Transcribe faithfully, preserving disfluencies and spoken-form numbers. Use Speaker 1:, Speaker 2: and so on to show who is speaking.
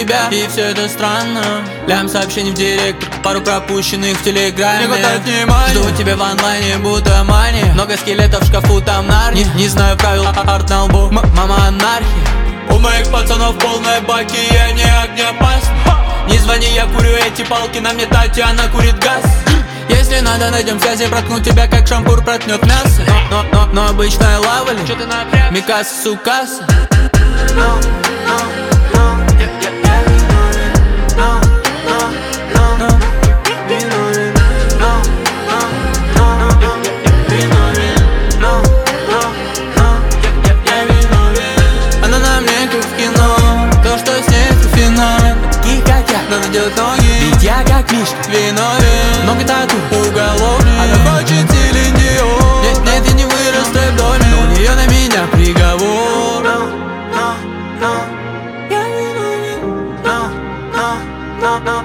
Speaker 1: тебя, и все это странно. Лям сообщений в директ, пару пропущенных в телеграме. Не хватает внимания, жду тебя в онлайне, будто мания. Много скелетов в шкафу, там нарни. Не, не знаю правил, а арт на лбу, М мама анархия. У моих пацанов полной баки, я не огнеопасный. Не звони, я курю эти палки, на мне Татьяна курит газ. Если надо, найдем связи, проткну тебя, как шампур проткнет мясо. Но, но, но, но обычная лава ли? Чё ты напряг? Микаса, сукаса. Она на мне как в кино, то, что с ней это финал. Такие как я, надо делать ноги, ведь я как Мишка виновен. Много тату, уголовник, она хочет или не. Нет, нет, я не вырос в твоем доме, но у нее на меня приговор. No, no, no. Я виновен. No, no, no, no.